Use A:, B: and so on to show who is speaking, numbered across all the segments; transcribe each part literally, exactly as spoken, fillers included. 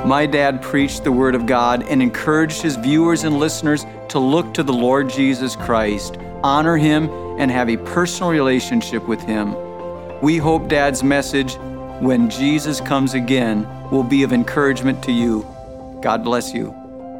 A: My dad preached the Word of God and encouraged his viewers and listeners to look to the Lord Jesus Christ, honor Him, and have a personal relationship with Him. We hope Dad's message, When Jesus Comes Again, will be of encouragement to you. God bless you.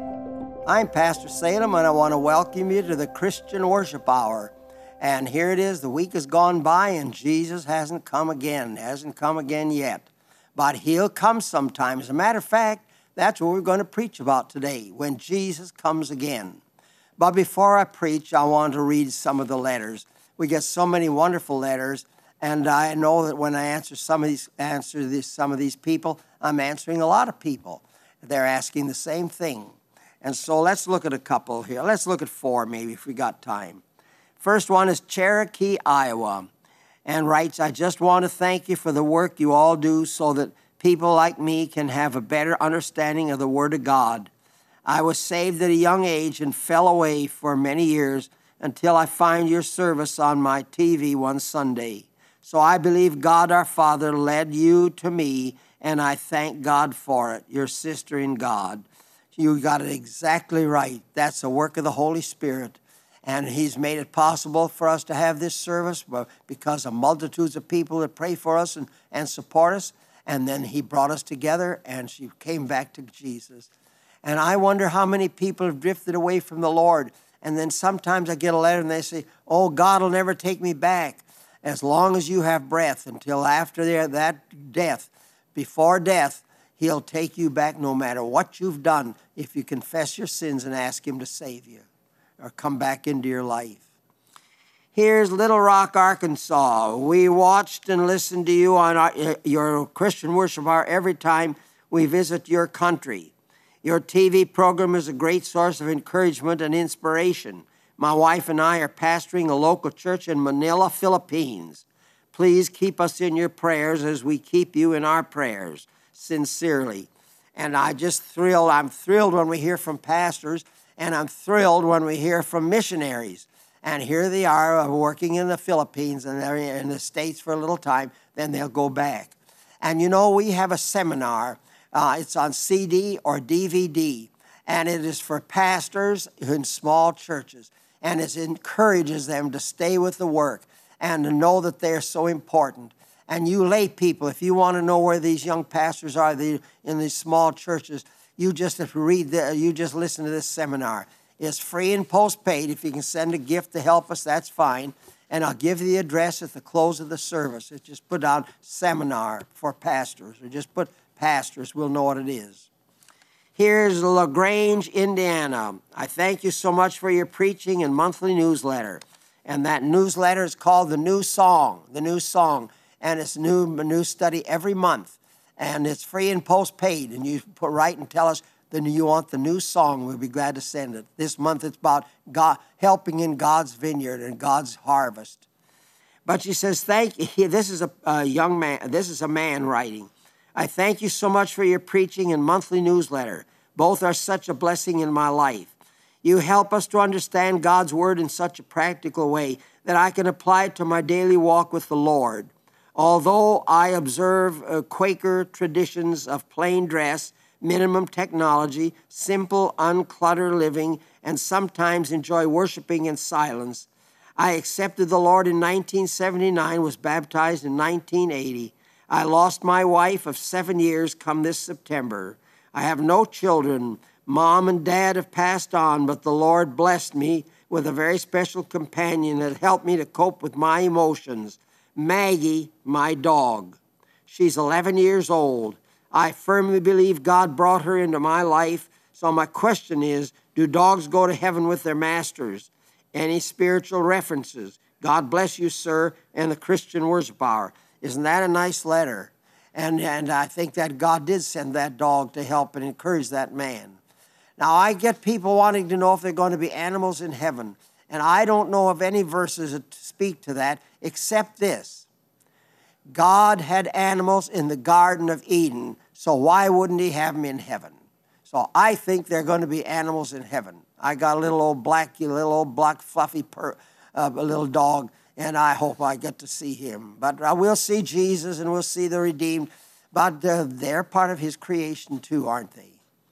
B: I'm Pastor Salem, and I want to welcome you to the Christian Worship Hour. And here it is, the week has gone by, and Jesus hasn't come again, hasn't come again yet. But He'll come sometime. As a matter of fact, that's what we're going to preach about today, when Jesus comes again. But before I preach, I want to read some of the letters. We get so many wonderful letters, and I know that when I answer some of these, answer this, some of these people, I'm answering a lot of people. They're asking the same thing. And so let's look at a couple here. Let's look at four maybe if we got time. First one is Cherokee, Iowa, and writes, I just want to thank you for the work you all do so that people like me can have a better understanding of the Word of God. I was saved at a young age and fell away for many years until I find your service on my T V one Sunday. So I believe God our Father led you to me, and I thank God for it, your sister in God. You got it exactly right. That's the work of the Holy Spirit. And He's made it possible for us to have this service because of multitudes of people that pray for us and, and support us. And then He brought us together, and she came back to Jesus. And I wonder how many people have drifted away from the Lord. And then sometimes I get a letter and they say, oh, God will never take me back. As long as you have breath, until after that death, before death, He'll take you back no matter what you've done if you confess your sins and ask Him to save you or come back into your life. Here's Little Rock, Arkansas. We watched and listened to you on our, your Christian Worship Hour every time we visit your country. Your T V program is a great source of encouragement and inspiration. My wife and I are pastoring a local church in Manila, Philippines. Please keep us in your prayers as we keep you in our prayers. Sincerely. And I just thrilled, I'm thrilled when we hear from pastors, and I'm thrilled when we hear from missionaries. And here they are working in the Philippines, and they're in the States for a little time, then they'll go back. And you know, we have a seminar. Uh, it's on C D or D V D, and it is for pastors in small churches. And it encourages them to stay with the work and to know that they're so important. And you lay people, if you want to know where these young pastors are in these small churches, you just have to read, the, you just listen to this seminar. It's free and postpaid. If you can send a gift to help us, that's fine. And I'll give you the address at the close of the service. It's just put down seminar for pastors, or just put pastors. We'll know what it is. Here's LaGrange, Indiana. I thank you so much for your preaching and monthly newsletter. And that newsletter is called The New Song, The New Song. And it's new, a new study every month. And it's free and postpaid. And you put write and tell us that you want the new song. We'll be glad to send it. This month it's about God, helping in God's vineyard and God's harvest. But she says, thank you. This is a, a young man. This is a man writing. I thank you so much for your preaching and monthly newsletter. Both are such a blessing in my life. You help us to understand God's word in such a practical way that I can apply it to my daily walk with the Lord. Although I observe uh, Quaker traditions of plain dress, minimum technology, simple, uncluttered living, and sometimes enjoy worshiping in silence, I accepted the Lord in nineteen seventy-nine, was baptized in nineteen eighty. I lost my wife of seven years come this September. I have no children. Mom and Dad have passed on, but the Lord blessed me with a very special companion that helped me to cope with my emotions. Maggie, my dog. She's eleven years old. I firmly believe God brought her into my life. So my question is, do dogs go to heaven with their masters? Any spiritual references? God bless you, sir, and the Christian Worship Hour. Isn't that a nice letter? And, and I think that God did send that dog to help and encourage that man. Now, I get people wanting to know if they're going to be animals in heaven. And I don't know of any verses that speak to that, except this. God had animals in the Garden of Eden, so why wouldn't He have them in heaven? So I think they're going to be animals in heaven. I got a little old black, little old black fluffy pur, uh, a little dog, and I hope I get to see him. But I will see Jesus and we'll see the redeemed. But uh, they're part of his creation too, aren't they?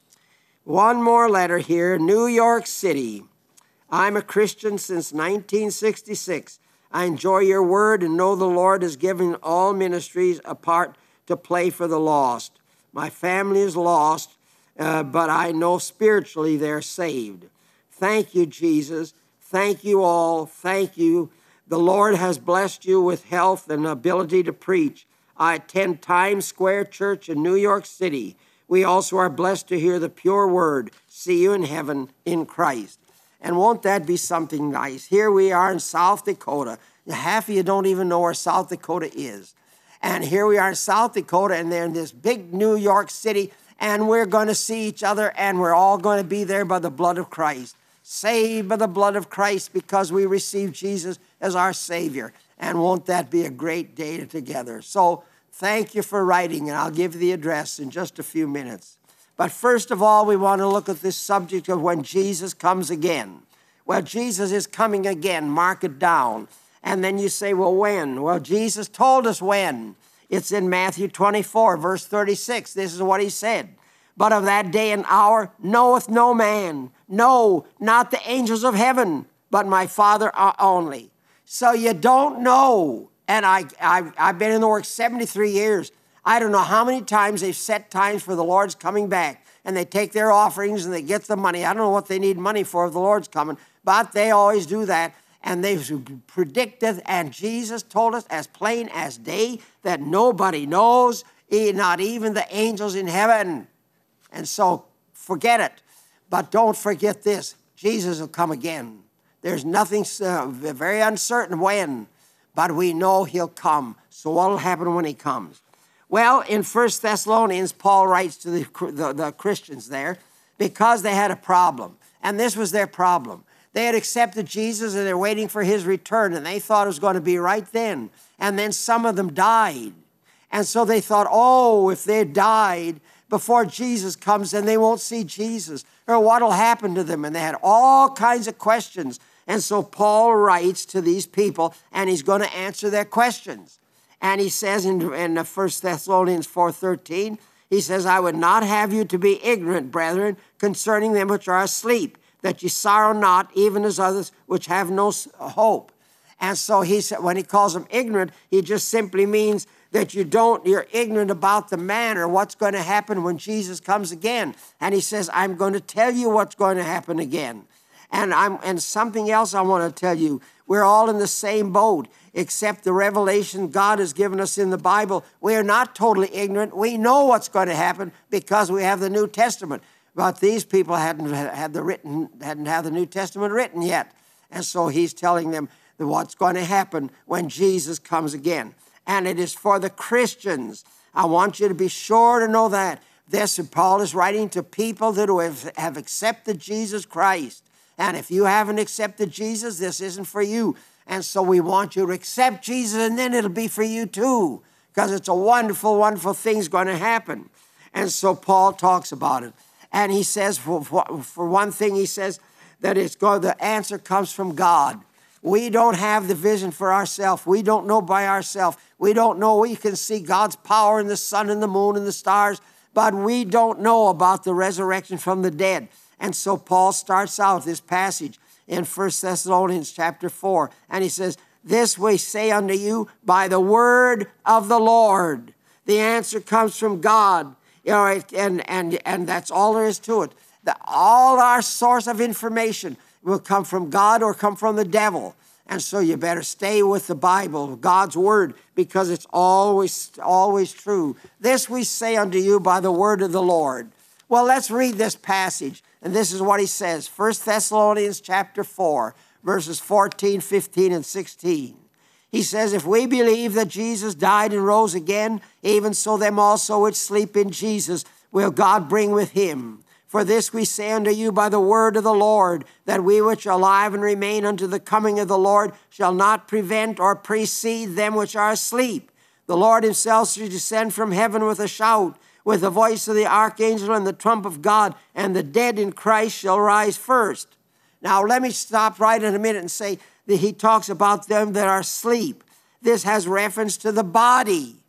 B: One more letter here, New York City. I'm a Christian since nineteen sixty-six. I enjoy your word and know the Lord has given all ministries a part to play for the lost. My family is lost, uh, but I know spiritually they're saved. Thank you, Jesus. Thank you all. Thank you. The Lord has blessed you with health and ability to preach. I attend Times Square Church in New York City. We also are blessed to hear the pure word. See you in heaven in Christ. And won't that be something nice? Here we are in South Dakota. Half of you don't even know where South Dakota is. And here we are in South Dakota, and they're in this big New York City, and we're going to see each other, and we're all going to be there by the blood of Christ. Saved by the blood of Christ because we received Jesus as our Savior. And won't that be a great day together? So thank you for writing, and I'll give you the address in just a few minutes. But first of all, we want to look at this subject of when Jesus comes again. Well, Jesus is coming again. Mark it down. And then you say, well, when? Well, Jesus told us when. It's in Matthew twenty-four, verse thirty-six. This is what he said. But of that day and hour knoweth no man, no, not the angels of heaven, but my Father only. So you don't know. And I, I, I've been in the work seventy-three years. I don't know how many times they've set times for the Lord's coming back. And they take their offerings and they get the money. I don't know what they need money for if the Lord's coming. But they always do that. And they've predicted, and Jesus told us as plain as day that nobody knows, not even the angels in heaven. And so forget it. But don't forget this. Jesus will come again. There's nothing uh, very uncertain when, but we know he'll come. So what will happen when he comes? Well, in First Thessalonians, Paul writes to the, the, the Christians there because they had a problem. And this was their problem. They had accepted Jesus and they're waiting for his return, and they thought it was going to be right then. And then some of them died. And so they thought, oh, if they died before Jesus comes, then they won't see Jesus. Or what will happen to them? And they had all kinds of questions. And so Paul writes to these people, and he's going to answer their questions. And he says in, in First Thessalonians four thirteen, he says, I would not have you to be ignorant, brethren, concerning them which are asleep, that ye sorrow not, even as others which have no hope. And so he said, when he calls them ignorant, he just simply means that you don't, you're ignorant about the manner, what's going to happen when Jesus comes again. And he says, I'm going to tell you what's going to happen again. And I'm and something else I want to tell you. We're all in the same boat, except the revelation God has given us in the Bible. We are not totally ignorant. We know what's going to happen because we have the New Testament. But these people hadn't had the written, hadn't had the New Testament written yet. And so he's telling them that what's going to happen when Jesus comes again. And it is for the Christians. I want you to be sure to know that. This, Paul is writing to people that have, have accepted Jesus Christ. And if you haven't accepted Jesus, this isn't for you. And so we want you to accept Jesus, and then it'll be for you too. Because it's a wonderful, wonderful thing's going to happen. And so Paul talks about it. And he says, for, for, for one thing, he says that it's going, the answer comes from God. We don't have the vision for ourselves. We don't know by ourselves. We don't know. We can see God's power in the sun and the moon and the stars, but we don't know about the resurrection from the dead. And so Paul starts out this passage in First Thessalonians chapter four, and he says, this we say unto you by the word of the Lord. The answer comes from God. You know, and, and, and that's all there is to it. The, all our source of information will come from God or come from the devil. And so you better stay with the Bible, God's word, because it's always, always true. This we say unto you by the word of the Lord. Well, let's read this passage. And this is what he says. First Thessalonians chapter four, verses fourteen, fifteen, and sixteen. He says, if we believe that Jesus died and rose again, even so them also which sleep in Jesus will God bring with him. For this we say unto you by the word of the Lord, that we which are alive and remain unto the coming of the Lord shall not prevent or precede them which are asleep. The Lord himself shall descend from heaven with a shout, with the voice of the archangel and the trump of God, and the dead in Christ shall rise first. Now let me stop right in a minute and say that he talks about them that are asleep. This has reference to the body.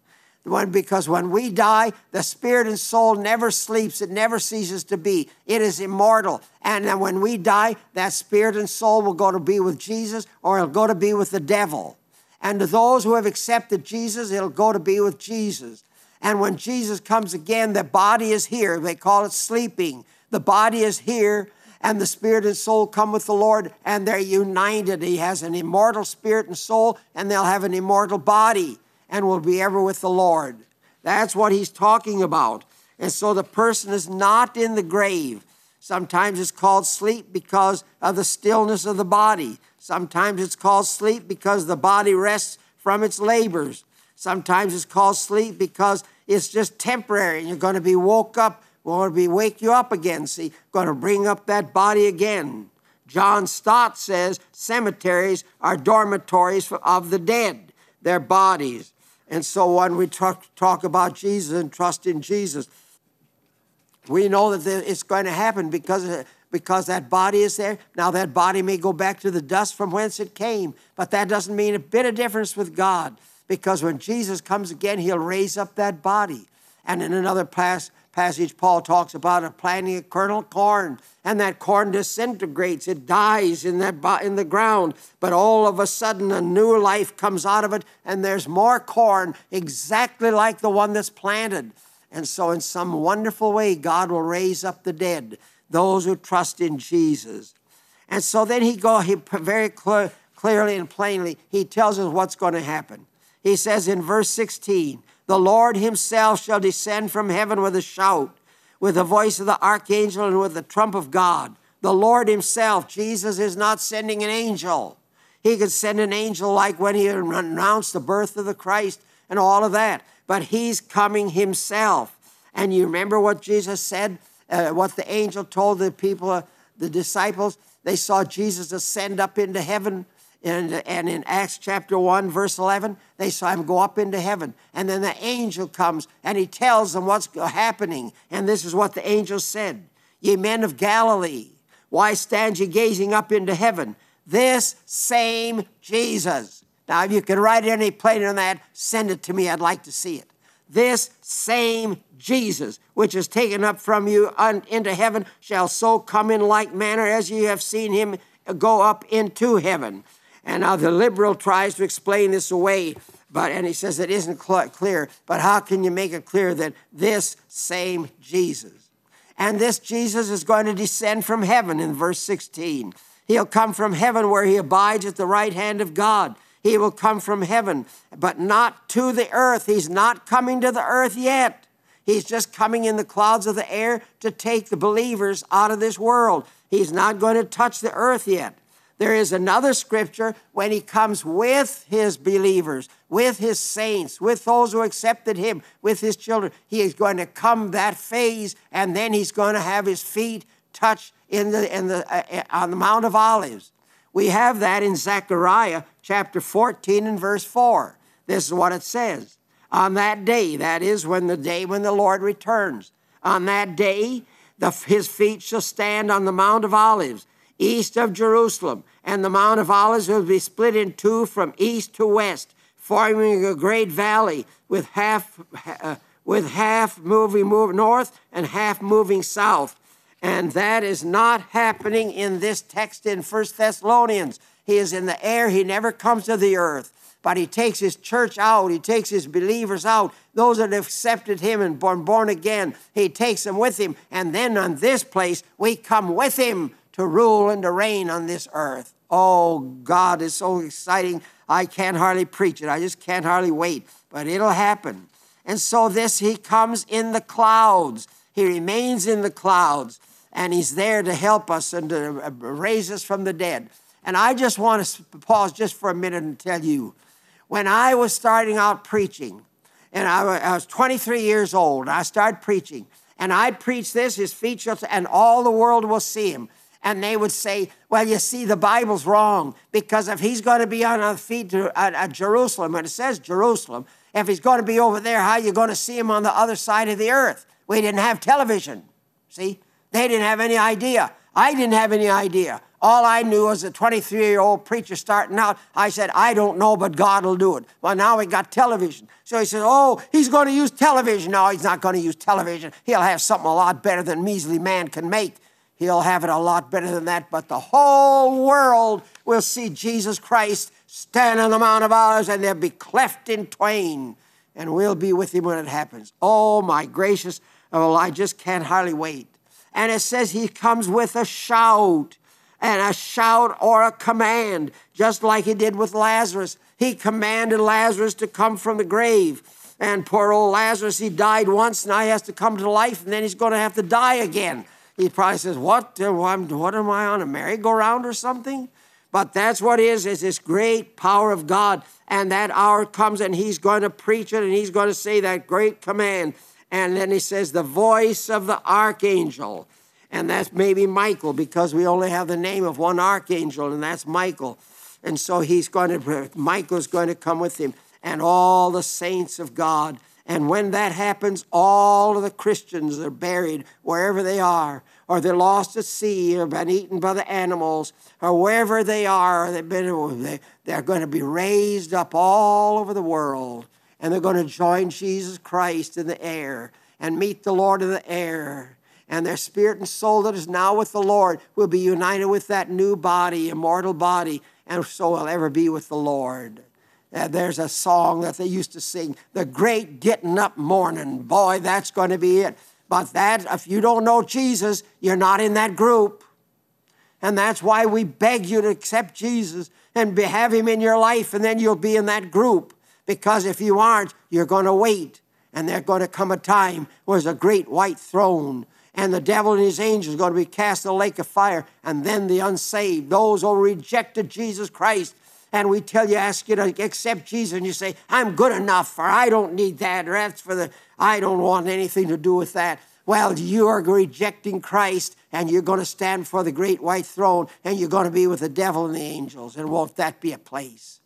B: When, because when we die, the spirit and soul never sleeps. It never ceases to be. It is immortal. And then when we die, that spirit and soul will go to be with Jesus, or it'll go to be with the devil. And to those who have accepted Jesus, it'll go to be with Jesus. And when Jesus comes again, the body is here. They call it sleeping. The body is here, and the spirit and soul come with the Lord, and they're united. He has an immortal spirit and soul, and they'll have an immortal body, and will be ever with the Lord. That's what he's talking about. And so the person is not in the grave. Sometimes it's called sleep because of the stillness of the body. Sometimes it's called sleep because the body rests from its labors. Sometimes it's called sleep because it's just temporary, and you're going to be woke up. We're going to be wake you up again. See, going to bring up that body again. John Stott says cemeteries are dormitories of the dead, their bodies. And so when we talk, talk about Jesus and trust in Jesus, we know that it's going to happen because, because that body is there. Now that body may go back to the dust from whence it came, but that doesn't mean a bit of difference with God, because when Jesus comes again, he'll raise up that body. And in another pas- passage, Paul talks about a planting a kernel of corn, and that corn disintegrates. It dies in that bo- in the ground, but all of a sudden a new life comes out of it, and there's more corn exactly like the one that's planted. And so in some wonderful way, God will raise up the dead, those who trust in Jesus. And so then he go he very clear, clearly and plainly, he tells us what's going to happen. He says in verse sixteen, the Lord himself shall descend from heaven with a shout, with the voice of the archangel and with the trump of God. The Lord himself, Jesus is not sending an angel. He could send an angel like when he announced the birth of the Christ and all of that. But he's coming himself. And you remember what Jesus said, uh, what the angel told the people, uh, the disciples? They saw Jesus ascend up into heaven. And, and in Acts chapter one, verse eleven, they saw him go up into heaven. And then the angel comes and he tells them what's happening. And this is what the angel said. Ye men of Galilee, why stand ye gazing up into heaven? This same Jesus. Now, if you can write any plainer than that, send it to me. I'd like to see it. This same Jesus, which is taken up from you into heaven, shall so come in like manner as ye have seen him go up into heaven. And now the liberal tries to explain this away, but and he says it isn't cl- clear. But how can you make it clear that this same Jesus? And this Jesus is going to descend from heaven in verse sixteen. He'll come from heaven where he abides at the right hand of God. He will come from heaven, but not to the earth. He's not coming to the earth yet. He's just coming in the clouds of the air to take the believers out of this world. He's not going to touch the earth yet. There is another scripture when he comes with his believers, with his saints, with those who accepted him, with his children. He is going to come that phase, and then he's going to have his feet touch in the, in the, uh, on the Mount of Olives. We have that in Zechariah chapter fourteen and verse four. This is what it says. On that day, that is when the day when the Lord returns, on that day, the, his feet shall stand on the Mount of Olives, east of Jerusalem, and the Mount of Olives will be split in two from east to west, forming a great valley with half uh, with half moving move north and half moving south. And that is not happening in this text in First Thessalonians. He is in the air. He never comes to the earth. But he takes his church out. He takes his believers out. Those that have accepted him and born, born again, he takes them with him. And then on this place, we come with him to rule and to reign on this earth. Oh, God is so exciting. I can't hardly preach it. I just can't hardly wait. But it'll happen. And so this, he comes in the clouds. He remains in the clouds. And he's there to help us and to raise us from the dead. And I just want to pause just for a minute and tell you, when I was starting out preaching, and I was twenty-three years old, and I started preaching, and I'd preach this, his feet shall, and all the world will see him. And they would say, well, you see, the Bible's wrong, because if he's going to be on our feet to, at, at Jerusalem, and it says Jerusalem, if he's going to be over there, how are you going to see him on the other side of the earth? We didn't have television, see? They didn't have any idea. I didn't have any idea. All I knew as a twenty-three-year-old preacher starting out, I said, I don't know, but God will do it. Well, now we got television. So he says, oh, he's going to use television. No, he's not going to use television. He'll have something a lot better than measly man can make. He'll have it a lot better than that. But the whole world will see Jesus Christ stand on the Mount of Olives, and they'll be cleft in twain. And we'll be with him when it happens. Oh, my gracious. Oh, I just can't hardly wait. And it says he comes with a shout, and a shout or a command, just like he did with Lazarus. He commanded Lazarus to come from the grave. And poor old Lazarus, he died once, now he has to come to life, and then he's going to have to die again. He probably says, what, what am I on, a merry-go-round or something? But that's what it is, is this great power of God. And that hour comes, and he's going to preach it, and he's going to say that great command. And then he says, the voice of the archangel. And that's maybe Michael, because we only have the name of one archangel, and that's Michael. And so he's going to, Michael's going to come with him, and all the saints of God. And when that happens, all of the Christians are buried wherever they are, or they're lost at sea, or been eaten by the animals, or wherever they are, they've been, they, they're going to be raised up all over the world. And they're going to join Jesus Christ in the air and meet the Lord in the air. And their spirit and soul that is now with the Lord will be united with that new body, immortal body, and so will ever be with the Lord. Uh, there's a song that they used to sing, the great getting up morning. Boy, that's going to be it. But that, if you don't know Jesus, you're not in that group. And that's why we beg you to accept Jesus and be, have him in your life, and then you'll be in that group. Because if you aren't, you're going to wait. And there's going to come a time where there's a great white throne, and the devil and his angels are going to be cast in a lake of fire. And then the unsaved, those who rejected Jesus Christ. And we tell you, ask you to accept Jesus, and you say, I'm good enough, or I don't need that, or that's for the, I don't want anything to do with that. Well, you are rejecting Christ, and you're going to stand for the great white throne, and you're going to be with the devil and the angels. And won't that be a place?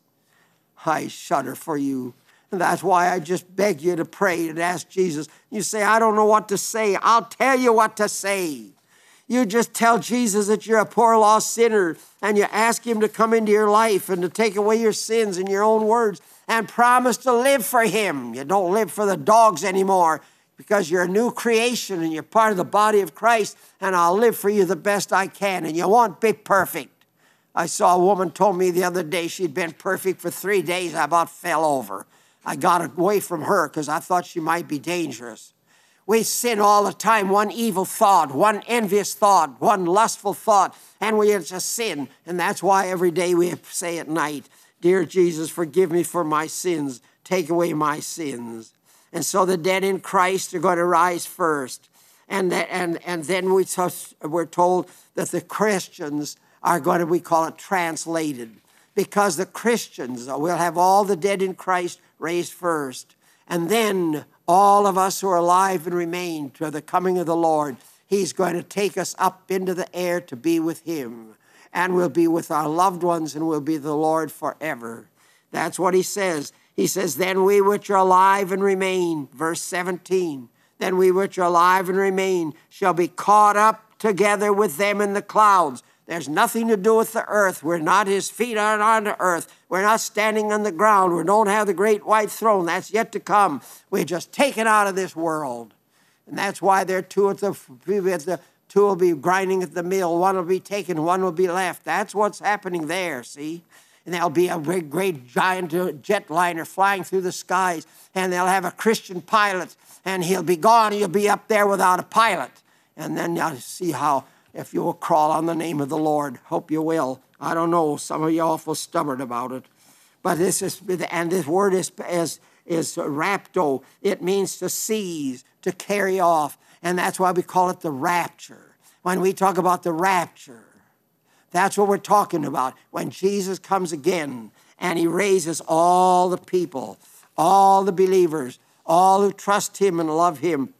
B: I shudder for you. And that's why I just beg you to pray and ask Jesus. You say, I don't know what to say. I'll tell you what to say. You just tell Jesus that you're a poor lost sinner, and you ask him to come into your life and to take away your sins in your own words, and promise to live for him. You don't live for the dogs anymore, because you're a new creation and you're part of the body of Christ, and I'll live for you the best I can, and you won't be perfect. I saw a woman told me the other day she'd been perfect for three days. I about fell over. I got away from her because I thought she might be dangerous. We sin all the time, one evil thought, one envious thought, one lustful thought, and we it's a sin. And that's why every day we say at night, dear Jesus, forgive me for my sins. Take away my sins. And so the dead in Christ are going to rise first. And, that, and, and then we t- we're told that the Christians are going to, we call it translated, because the Christians will have all the dead in Christ raised first. And then all of us who are alive and remain to the coming of the Lord, he's going to take us up into the air to be with him. And we'll be with our loved ones, and we'll be the Lord forever. That's what he says. He says, then we which are alive and remain, verse seventeen, then we which are alive and remain shall be caught up together with them in the clouds. There's nothing to do with the earth. We're not, his feet aren't on the earth. We're not standing on the ground. We don't have the great white throne. That's yet to come. We're just taken out of this world. And that's why there are two at the, the two will be grinding at the mill. One will be taken, one will be left. That's what's happening there, see? And there'll be a great, great giant jetliner flying through the skies, and they'll have a Christian pilot, and he'll be gone, and you'll be up there without a pilot. And then you'll see how, if you will crawl on the name of the Lord. Hope you will. I don't know. Some of you are awful stubborn about it. But this is, and this word is, is, is rapto. It means to seize, to carry off. And that's why we call it the rapture. When we talk about the rapture, that's what we're talking about. When Jesus comes again and he raises all the people, all the believers, all who trust him and love him,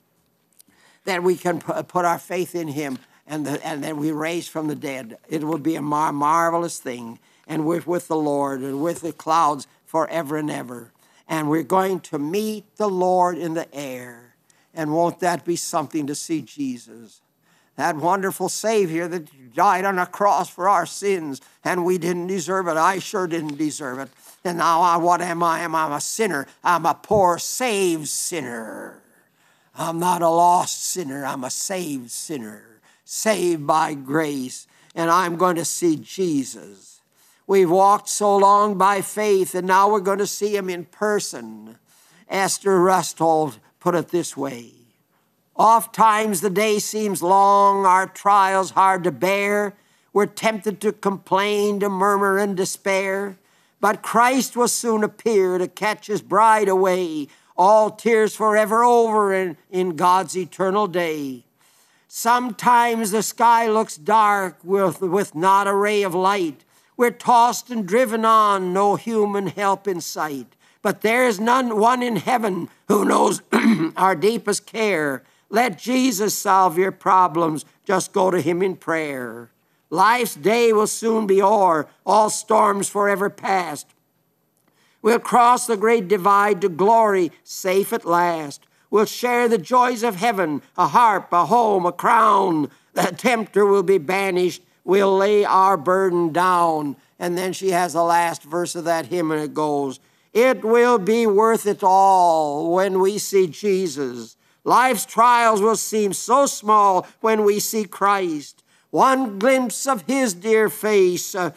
B: that we can put our faith in him. And, the, and then we raise from the dead. It will be a mar- marvelous thing. And we're with the Lord and with the clouds forever and ever. And we're going to meet the Lord in the air. And won't that be something to see Jesus? that wonderful Savior that died on a cross for our sins, and we didn't deserve it. I sure didn't deserve it. And now I, what am I? I'm a sinner. I'm a poor saved sinner. I'm not a lost sinner. I'm a saved sinner, saved by grace, and I'm going to see Jesus. We've walked so long by faith, and now we're going to see him in person. Esther Rustold put it this way: oft times the day seems long, our trials hard to bear. We're tempted to complain, to murmur and despair. But Christ will soon appear to catch his bride away, all tears forever over in, in God's eternal day. Sometimes the sky looks dark with, with not a ray of light. We're tossed and driven on, no human help in sight. But there's none one in heaven who knows our deepest care. Let Jesus solve your problems. Just go to him in prayer. Life's day will soon be o'er, all storms forever past. We'll cross the great divide to glory, safe at last. We'll share the joys of heaven, a harp, a home, a crown. The tempter will be banished. We'll lay our burden down. And then she has the last verse of that hymn, and it goes, it will be worth it all when we see Jesus. Life's trials will seem so small when we see Christ. One glimpse of his dear face, uh,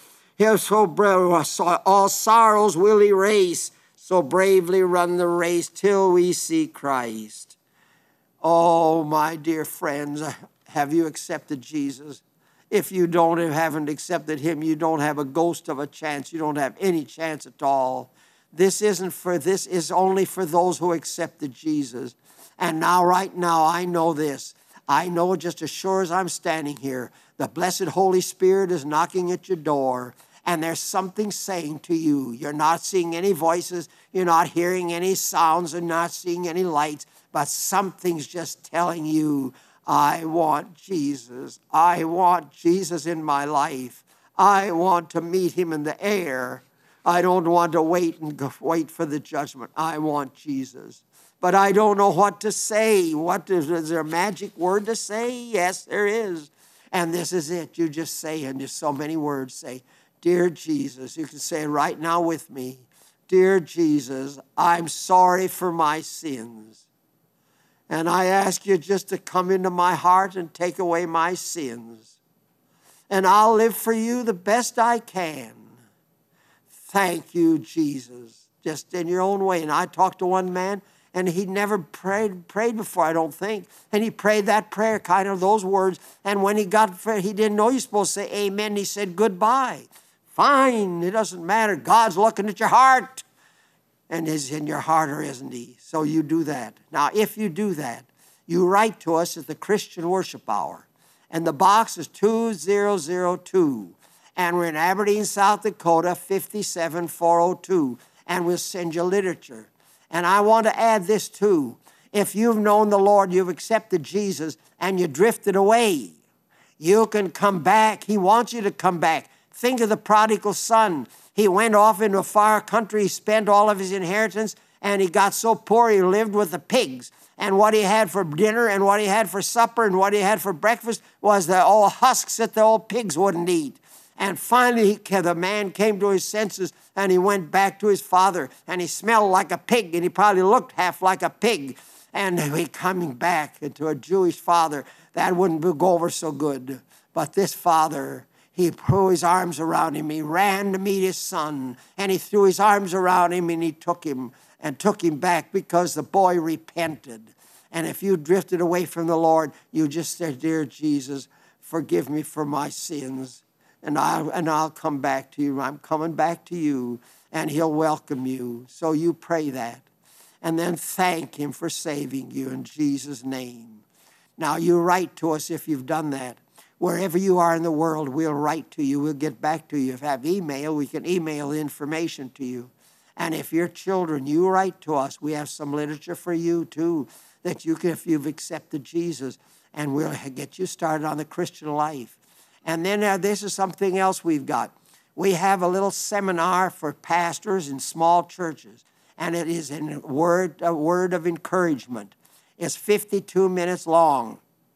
B: so all sorrows will erase. So bravely run the race till we see Christ. Oh, my dear friends, have you accepted Jesus? If you don't, if haven't accepted him, you don't have a ghost of a chance. You don't have any chance at all. This isn't for, this is only for those who accepted Jesus. And now, right now, I know this. I know just as sure as I'm standing here, the blessed Holy Spirit is knocking at your door, and there's something saying to you. You're not seeing any voices, you're not hearing any sounds, and not seeing any lights, but something's just telling you, I want Jesus. I want Jesus in my life. I want to meet him in the air. I don't want to wait and go, wait for the judgment. I want Jesus. But I don't know what to say. What is, is there a magic word to say? Yes, there is. And this is it. You just say, and just so many words, say, dear Jesus. You can say it right now with me. Dear Jesus, I'm sorry for my sins. And I ask you just to come into my heart and take away my sins. And I'll live for you the best I can. Thank you, Jesus. Just in your own way. And I talked to one man, and he never prayed prayed before, I don't think. And he prayed that prayer, kind of those words. And when he got, he didn't know you're supposed to say amen. He said goodbye. Fine, it doesn't matter. God's looking at your heart. And is in your heart or isn't he? So you do that. Now, if you do that, you write to us at the Christian Worship Hour. And the box is two zero zero two. And we're in Aberdeen, South Dakota, five seven four oh two. And we'll send you literature. And I want to add this too. If you've known the Lord, you've accepted Jesus, and you drifted away, you can come back. He wants you to come back. Think of the prodigal son. He went off into a far country, he spent all of his inheritance, and he got so poor he lived with the pigs. And what he had for dinner and what he had for supper and what he had for breakfast was the old husks that the old pigs wouldn't eat. And finally, he, the man came to his senses, and he went back to his father, and he smelled like a pig, and he probably looked half like a pig. And he coming back into a Jewish father, that wouldn't go over so good. But this father, he threw his arms around him. He ran to meet his son, and he threw his arms around him, and he took him and took him back because the boy repented. And if you drifted away from the Lord, you just said, dear Jesus, forgive me for my sins. And I'll, and I'll come back to you. I'm coming back to you, and he'll welcome you. So you pray that. And then thank him for saving you in Jesus' name. Now, you write to us if you've done that. Wherever you are in the world, we'll write to you. We'll get back to you. If you have email, we can email information to you. And if you're children, you write to us. We have some literature for you, too, that you can, if you've accepted Jesus, and we'll get you started on the Christian life. And then uh, this is something else we've got. We have a little seminar for pastors in small churches, and it is a word, a word of encouragement. It's fifty-two minutes long.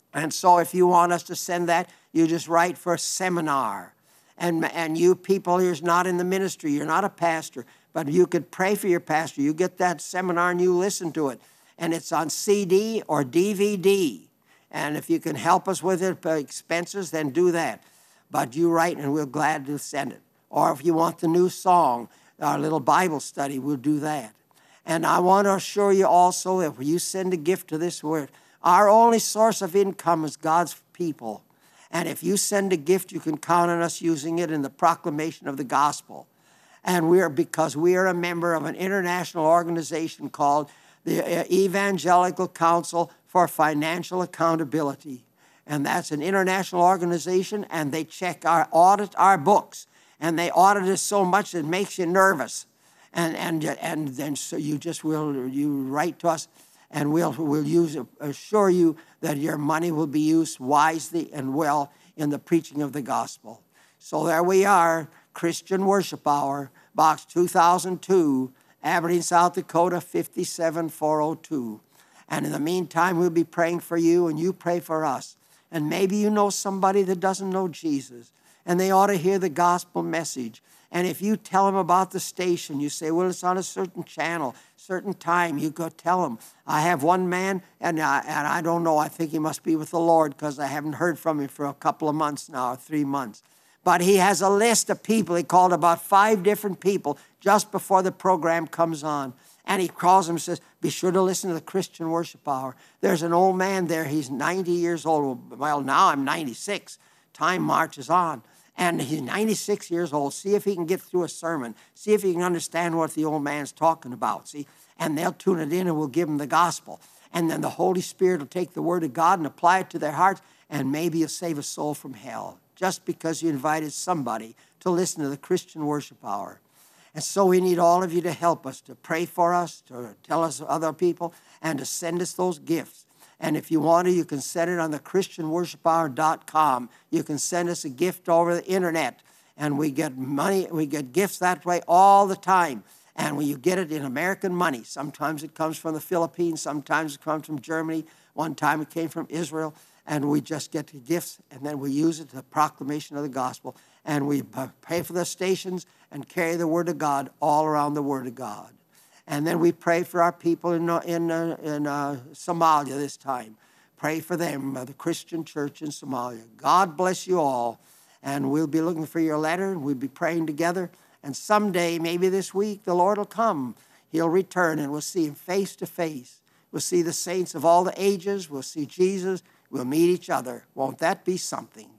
B: And so if you want us to send that, you just write for a seminar. And, and you people here's not in the ministry, you're not a pastor, but you could pray for your pastor. You get that seminar and you listen to it. And it's on C D or D V D. And if you can help us with it, uh, expenses, then do that. But you write and we're glad to send it. Or if you want the new song, our little Bible study, we'll do that. And I want to assure you also, if you send a gift to this word, our only source of income is God's people. And if you send a gift, you can count on us using it in the proclamation of the gospel. And we are, because we are a member of an international organization called the Evangelical Council for Financial Accountability. And that's an international organization, and they check our, audit our books. And they audit us so much it makes you nervous. And and and then so you just will, you write to us, and we'll, we'll use, assure you that your money will be used wisely and well in the preaching of the gospel. So there we are, Christian Worship Hour, Box two thousand two, Aberdeen, South Dakota, five seven four oh two. And in the meantime, we'll be praying for you, and you pray for us. And maybe you know somebody that doesn't know Jesus, and they ought to hear the gospel message. And if you tell them about the station, you say, well, it's on a certain channel, certain time, you go tell them. I have one man, and I, and I don't know, I think he must be with the Lord because I haven't heard from him for a couple of months now, or three months. But he has a list of people. He called about five different people just before the program comes on. And he calls them and says, be sure to listen to the Christian Worship Hour. There's an old man there. He's ninety years old. Well, now I'm ninety-six. Time marches on. And he's ninety-six years old. See if he can get through a sermon. See if he can understand what the old man's talking about. See, and they'll tune it in and we'll give them the gospel. And then the Holy Spirit will take the word of God and apply it to their hearts, and maybe you'll save a soul from hell just because you invited somebody to listen to the Christian Worship Hour. And so we need all of you to help us, to pray for us, to tell us other people, and to send us those gifts. And if you want to, you can send it on the christian worship hour dot com. You can send us a gift over the internet, and we get money, we get gifts that way all the time. And when you get it in American money, sometimes it comes from the Philippines, sometimes it comes from Germany. One time it came from Israel, and we just get the gifts, and then we use it to the proclamation of the gospel. And we pay for the stations and carry the word of God all around the word of God. And then we pray for our people in, in, uh, in uh, Somalia this time. Pray for them, uh, the Christian church in Somalia. God bless you all. And we'll be looking for your letter, and we'll be praying together. And someday, maybe this week, the Lord will come. He'll return, and we'll see him face to face. We'll see the saints of all the ages. We'll see Jesus. We'll meet each other. Won't that be something?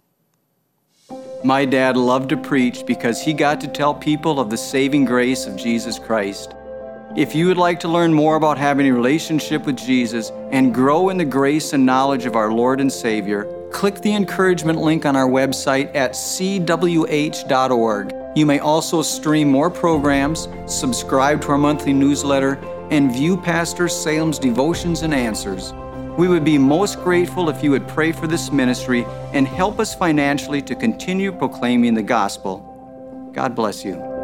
A: My dad loved to preach because he got to tell people of the saving grace of Jesus Christ. If you would like to learn more about having a relationship with Jesus and grow in the grace and knowledge of our Lord and Savior, click the encouragement link on our website at c w h dot org. You may also stream more programs, subscribe to our monthly newsletter, and view Pastor Salem's devotions and answers. We would be most grateful if you would pray for this ministry and help us financially to continue proclaiming the gospel. God bless you.